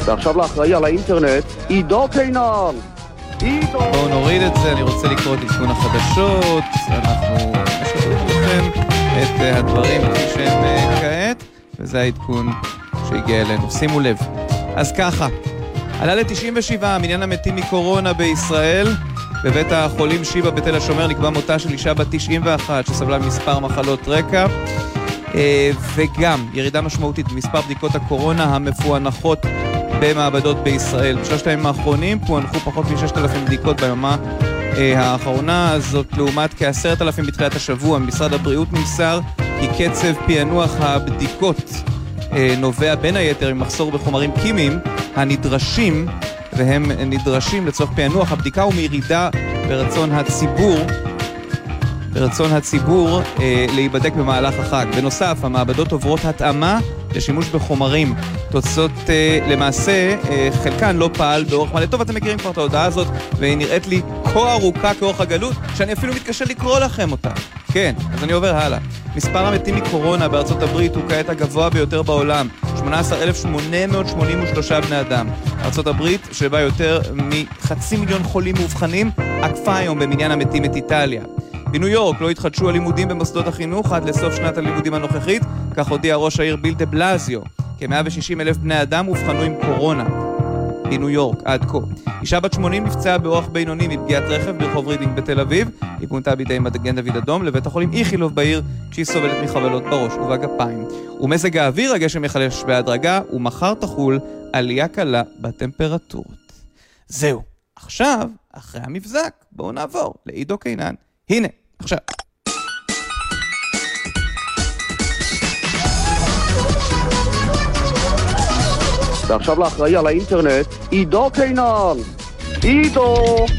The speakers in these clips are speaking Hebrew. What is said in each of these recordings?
ועכשיו לאחראי על האינטרנט, עידו קינן. בואו נוריד את זה, אני רוצה לקרוא את עדכון החדשות, אנחנו משדרים לכם את הדברים כפי שהם כעת, וזה העדכון שהגיע אלינו. שימו לב. אז ככה, עלה ל-97 מניין המתים מקורונה בישראל. בבית החולים שיבא בתל השומר נקבע מותה של אישה בת 91 שסבלה מספר מחלות רקע, וגם ירידה משמעותית במספר בדיקות הקורונה המפוענחות במעבדות בישראל. בשלושת הימים האחרונים פוענחו פחות מ-6,000 בדיקות ביממה האחרונה, זאת לעומת כ10,000 בתחילת השבוע. ממשרד הבריאות נמסר כי קצב פענוח הבדיקות נובע בין היתר ממחסור בחומרים כימיים הנדרשים, והם נדרשים לצורך פענוח הבדיקה, ומירידה ברצון הציבור להיבדק במהלך החג. בנוסף, המעבדות עוברות התאמה לשימוש בחומרים. תוצאות למעשה, חלקן לא פעל באורך מלא. טוב, אתם מכירים כבר את ההודעה הזאת, והיא נראית לי כה ארוכה כאורך הגלות, שאני אפילו מתקשה לקרוא לכם אותה. כן, אז אני עובר הלאה. מספר המתים מקורונה בארצות הברית הוא כעת הגבוה ביותר בעולם, 18,883 בני אדם. ארצות הברית, שבה יותר מ500,000 חולים מאובחנים, עקפה היום במניין המתים את איטליה. בניו יורק לא התחדשו הלימודים במוסדות החינוך עד לסוף שנת הלימודים הנוכחית, כך הודיע ראש העיר ביל דה בלזיו. כ-160,000 בני אדם אובחנו עם קורונה בניו יורק עד כה. אישה בת 80 נפצעה באורח בינוני מפגיעת רכב ברחוב רידינג בתל אביב. היא פונתה בידי מגן דוד אדום לבית החולים איכילוב בעיר, כשהיא סובלת מחבלות בראש ובגפיים. ומזג האוויר, הגשם יחלש בהדרגה, ומחר תחול עלייה קלה בטמפרטורות. זהו. עכשיו, אחרי המבזק, בואו נעבור לעידו קינן. הנה, עכשיו. ועכשיו לאחראי על האינטרנט, עידו קינן. עידו!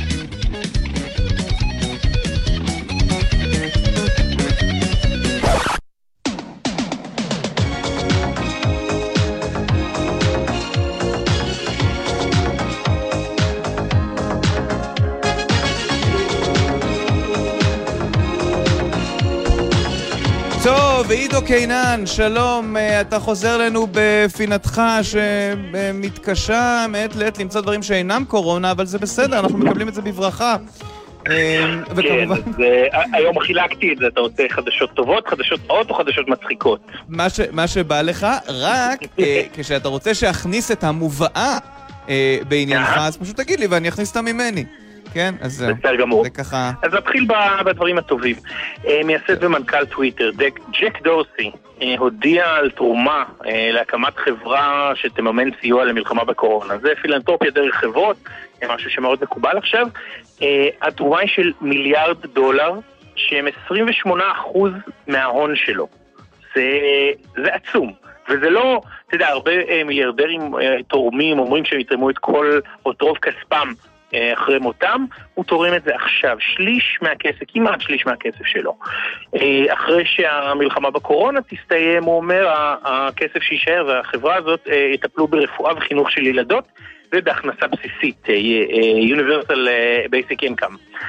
טוב, עידו קינן, שלום, אתה חוזר לנו בפינתך שמתקשה מעת לעת למצוא דברים שאינם קורונה, אבל זה בסדר, אנחנו מקבלים את זה בברכה. כן, אז היום חילקתי את זה, אתה רוצה חדשות טובות, חדשות רעות או חדשות מצחיקות? מה שבא לך, רק כשאתה רוצה שאכניס את המובאה בעניינך, אז פשוט תגיד לי ואני אכניס אותה ממני. כן, אז זהו. בסדר גמור. זה ככה... אז נתחיל בדברים הטובים. מייסד ומנכ"ל טוויטר, ג'ק דורסי, הודיע על תרומה להקמת חברה שתממן סיוע למלחמה בקורונה. זה פילנתרופיה דרך חברות, משהו שמאוד מקובל עכשיו. התרומה היא של $1 מיליארד, שהם 28% מההון שלו. זה עצום. וזה לא, אתה יודע, הרבה מיליארדרים תורמים, אומרים שהם יתרמו את כל או רוב כספם אחרי מותם, הוא תורם את זה עכשיו, שליש מהכסף, כמעט שליש מהכסף שלו. אחרי שהמלחמה בקורונה תסתיים, הוא אומר, הכסף שישאר והחברה הזאת יטפלו ברפואה וחינוך של ילדות, ובהכנסה בסיסית, Universal Basic Income.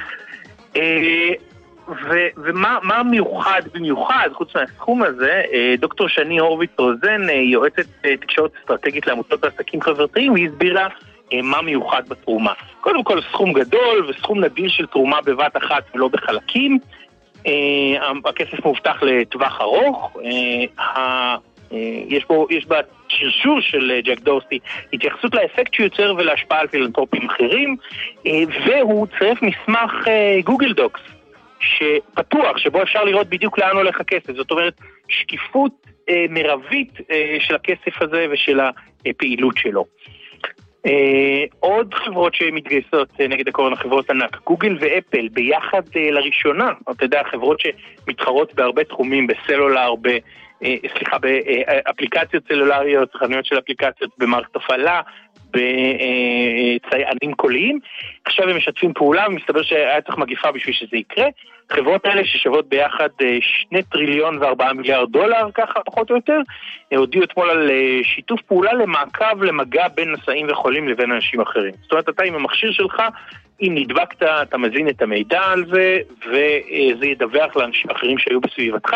ומה מיוחד במיוחד, חוץ מהסכום הזה, דוקטור שני הורוביץ רוזן, יועצת תקשורת אסטרטגית לעמותות ועסקים חברתיים, היא הסבירה מה מיוחד בתרומה. קודם כל סכום גדול וסכום נדיר של תרומה בבת אחת ולא בחלקים. הכסף מובטח לטווח ארוך. יש בה שרשור של ג'ק דורסי התייחסות לאפקט שיוצר ולהשפעה על פילנתרופים אחרים, והוא צירף מסמך גוגל דוקס שפתוח, שבו אפשר לראות בדיוק לאן הולך הכסף. זאת אומרת, שקיפות מרבית של הכסף הזה ושל הפעילות שלו. עוד חברות שמתגייסות נגד הקורונה, חברות ענק, גוגל ואפל ביחד לראשונה, אתה יודע, חברות שמתחרות בהרבה תחומים, בסלולר, באפליקציות סלולריות, חנויות של אפליקציות, במערכת הפעלה, בציינים קוליים. עכשיו הם משתפים פעולה, ומסתבר שהיה צריך מגיפה בשביל שזה יקרה. חברות האלה ששוות ביחד $2.4 טריליון, ככה פחות או יותר, הודיעו אתמול על שיתוף פעולה למעקב למגע בין נשאים וחולים לבין אנשים אחרים. זאת אומרת, אתה עם המכשיר שלך, אם נדבקת, אתה מזין את המידע על זה, וזה ידווח לאנשים אחרים שהיו בסביבתך,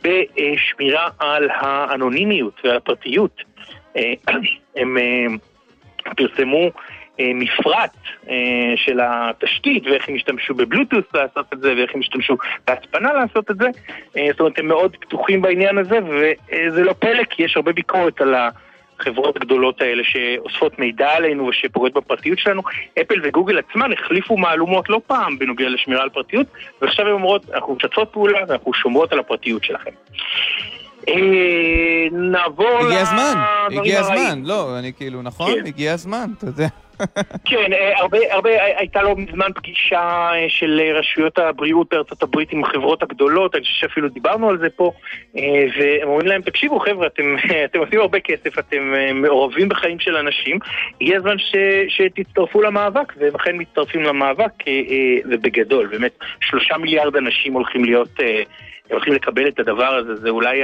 בשמירה על האנונימיות ועל הפרטיות. הם פרסמו מפרט של התשתית, ואיך הם השתמשו בבלוטוס לעשות את זה, ואיך הם השתמשו בהצפנה לעשות את זה. זאת אומרת, הם מאוד פתוחים בעניין הזה, וזה לא פלא, כי יש הרבה ביקורת על החברות הגדולות האלה שאוספות מידע עלינו ושפוגעות בפרטיות שלנו. אפל וגוגל עצמן החליפו מהלומות לא פעם בנוגע לשמירה על פרטיות, ועכשיו הן אומרות, אנחנו משתפות פעולה ואנחנו שומרות על הפרטיות שלכם. נעבור הגיע הזמן, לא, אני כאילו, נכון? הגיע הזמן, אתה יודע. כן, הרבה, הייתה לו מזמן פגישה של רשויות הבריאות בארצות הברית עם החברות הגדולות, אני חושב שאפילו דיברנו על זה פה, והם אומרים להם, תקשיבו חבר'ה, אתם עושים הרבה כסף, אתם מעורבים בחיים של אנשים, הגיע הזמן שתצטרפו למאבק, והם אכן מצטרפים למאבק, ובגדול, באמת, 3 מיליארד אנשים הולכים לקבל את הדבר הזה, זה אולי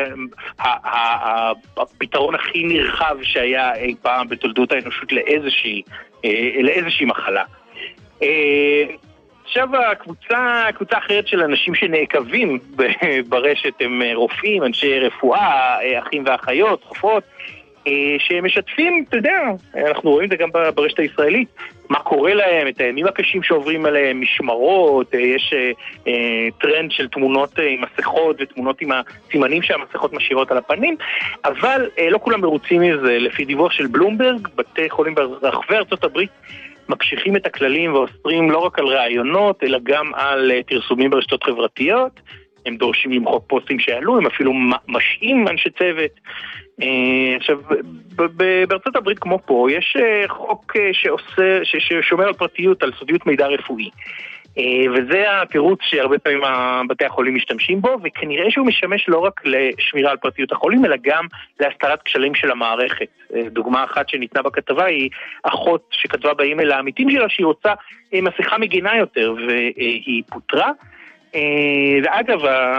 הפתרון הכי נרחב שהיה אי פעם בתולדות האנושות לאיזושהי מחלה. עכשיו הקבוצה אחרת של אנשים שנעקבים ברשת הם רופאים, אנשי רפואה, אחים ואחיות, רופאות, שמשתפים, אתה יודע, אנחנו רואים את זה גם ברשת הישראלית, מה קורה להם, את הימים הקשים שעוברים עליהם, משמרות, יש טרנד של תמונות עם מסכות ותמונות עם הסימנים שהמסכות משאירות על הפנים, אבל לא כולם מרוצים מזה. לפי דיווח של בלומברג, בתי חולים ברחבי ארצות הברית מקשיחים את הכללים ואוסרים לא רק על רעיונות, אלא גם על פרסומים ברשתות חברתיות. הם דורשים למחוק פוסטים שעלו, הם אפילו משעים אנשי צוות. עכשיו, בארצות הברית כמו פה, יש חוק ששומר על פרטיות, על סודיות מידע רפואי. וזה התירוץ שהרבה פעמים בתי החולים משתמשים בו, וכנראה שהוא משמש לא רק לשמירה על פרטיות החולים, אלא גם להסתרת כשלים של המערכת. דוגמה אחת שניתנה בכתבה היא אחות שכתבה באימייל לעמיתים שלה שהיא רוצה מסכה מגינה יותר, והיא פוטרה. ואגב,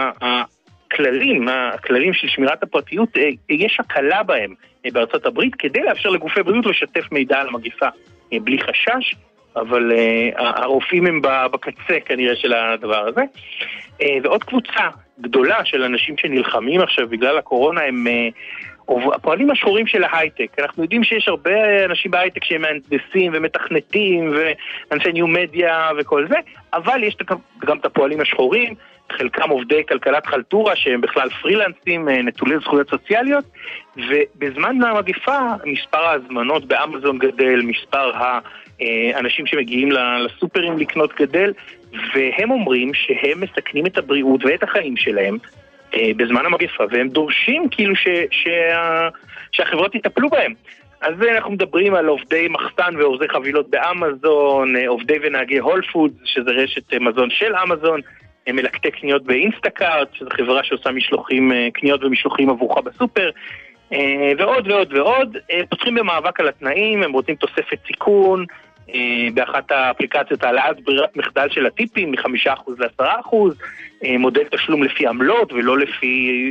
הכללים של שמירת הפרטיות, יש הקלה בהם בארצות הברית כדי לאפשר לגופי בריאות לשתף מידע על המגיפה בלי חשש, אבל הרופאים הם בקצה כנראה של הדבר הזה. ועוד קבוצה גדולה של אנשים שנלחמים עכשיו בגלל הקורונה הם הפועלים השחורים של ההייטק. אנחנו יודעים שיש הרבה אנשים בהייטק שהם מהנדסים ומתכנתים ואנשי ניו מדיה וכל זה, אבל יש גם את הפועלים השחורים, חלקם עובדי כלכלת חלטורה שהם בכלל פרילנסים, נטולי זכויות סוציאליות, ובזמן המגיפה מספר ההזמנות באמזון גדל, מספר האנשים שמגיעים לסופרים לקנות גדל, והם אומרים שהם מסכנים את הבריאות ואת החיים שלהם בזמן המגיפה, והם דורשים כאילו שהחברות יטפלו בהם. אז אנחנו מדברים על עובדי מחסן ועובדי חבילות באמזון, עובדי ונהגי הול פוד, שזה רשת מזון של אמזון, מלקטי קניות באינסטקארט, שזו חברה שעושה קניות ומשלוחים עבורך בסופר, ועוד ועוד ועוד. פותחים במאבק על התנאים, הם רוצים תוספת סיכון, באחת האפליקציות העלאת ברירת מחדל של הטיפים מ5% ל10%, מודל תשלום לפי עמלות ולא לפי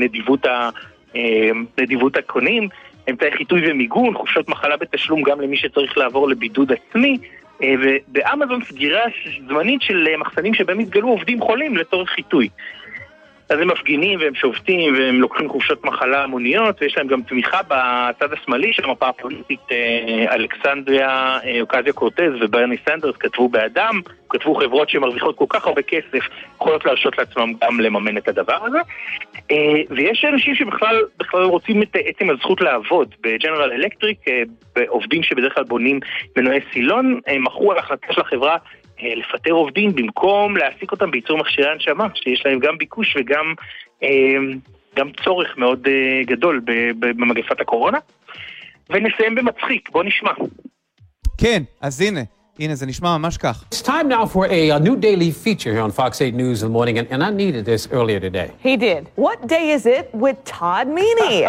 נדיבות הקונים, אמצעי חיטוי ומיגון, חופשות מחלה בתשלום גם למי שצריך לעבור לבידוד עצמי, ובאמזון סגירה זמנית של מחסנים שבהם התגלו עובדים חולים לצורך חיטוי. אז הם מפגינים והם שובתים והם לוקחים חופשות מחלה המוניות, ויש להם גם תמיכה בצד השמאלי של המפה הפוליטית. אלכסנדריה אוקזיו-קורטז וברני סנדרס כתבו באדם, כתבו חברות שמרוויחות כל כך הרבה כסף, יכולות להרשות לעצמם גם לממן את הדבר הזה. ויש אנשים שבכלל רוצים את עצם הזכות לעבוד. בג'נרל אלקטריק, עובדים שבדרך כלל בונים מנועי סילון, מחו על החלטה של החברה לפטר עובדים במקום להעסיק אותם בייצור מכשירי הנשמה, שיש להם גם ביקוש וגם צורך מאוד גדול במגפת הקורונה. ונסיים במצחיק, בוא נשמע. כן, אז הנה, זה נשמע ממש כך. It's time now for a new daily feature here on Fox 8 News in the morning, and I needed this earlier today. He did. What day is it with Todd Meany?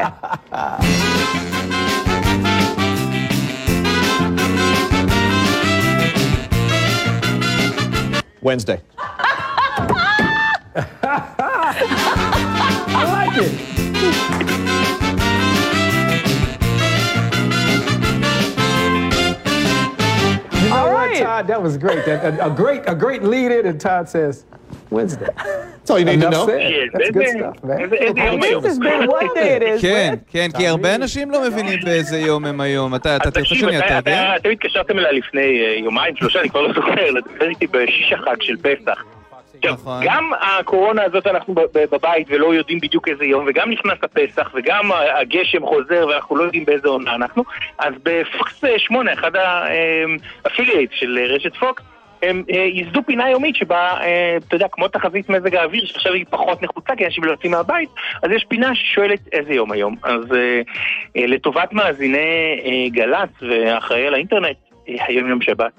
Wednesday. I like it. All right. Todd, that was great. A great lead in, and Todd says, Wednesday. That's all you need to know. That's good stuff, man. איזה יום היום? This has been what day it is. כן, כן, כי הרבה אנשים לא מבינים באיזה יום הם היום. אתה תרצה שאני אתה יודע? אתם התקשרתם אליי לפני יומיים, 3, אני כבר לא זוכר, לדבר איתי בשיש החג של פסח. גם הקורונה הזאת אנחנו בבית ולא יודעים בדיוק איזה יום, וגם נכנס הפסח, וגם הגשם חוזר ואנחנו לא יודעים באיזה עונה אנחנו, אז בפוקס 8, אחד האפילייט של רשת פוקס, הם יסדו פינה יומית שבה, אתה יודע, כמו תחזית מזג האוויר, שעכשיו היא פחות נחוצה, כי אנשים לא יוצאים מהבית, אז יש פינה ששואלת איזה יום היום. אז לטובת מאזיני גל"צ ואחראי על האינטרנט, היום יום שבת.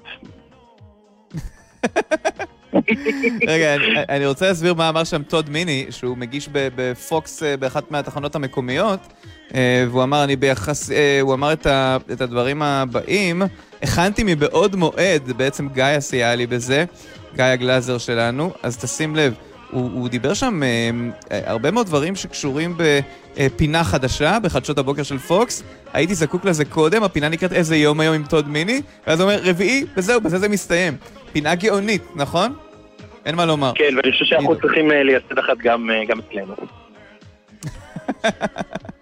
רגע, אני רוצה להסביר מה אמר שם טוד מיני, שהוא מגיש בפוקס באחת מהתחנות המקומיות, והוא אמר, הוא אמר את הדברים הבאים, הכנתי מבעוד מועד, בעצם גיא עשייה לי בזה, גיא הגלאזר שלנו, אז תשים לב, הוא דיבר שם הרבה מאוד דברים שקשורים בפינה חדשה, בחדשות הבוקר של פוקס, הייתי זקוק לזה קודם, הפינה נקראת איזה יום היום עם טוד מיני, ואז הוא אומר, רביעי, וזהו, בזה זה מסתיים. פינה גאונית, נכון? אין מה לומר. כן, ואני חושב שאנחנו צריכים לייסד אחת גם אצלנו.